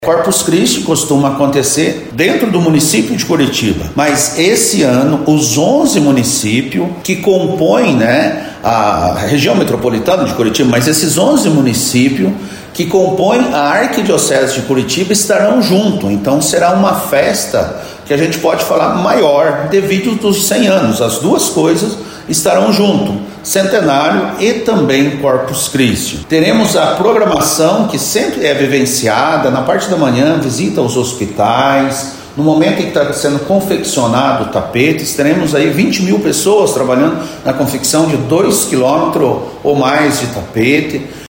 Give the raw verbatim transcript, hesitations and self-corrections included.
Corpus Christi costuma acontecer dentro do município de Curitiba, mas esse ano os onze municípios que compõem, né, a região metropolitana de Curitiba, mas esses onze municípios que compõem a Arquidiocese de Curitiba estarão juntos. Então será uma festa que a gente pode falar maior devido dos cem anos. As duas coisas estarão juntos, centenário e também Corpus Christi. Teremos a programação que sempre é vivenciada na parte da manhã, visita aos hospitais. No momento em que está sendo confeccionado o tapete, teremos aí vinte mil pessoas trabalhando na confecção de dois quilômetros ou mais de tapete.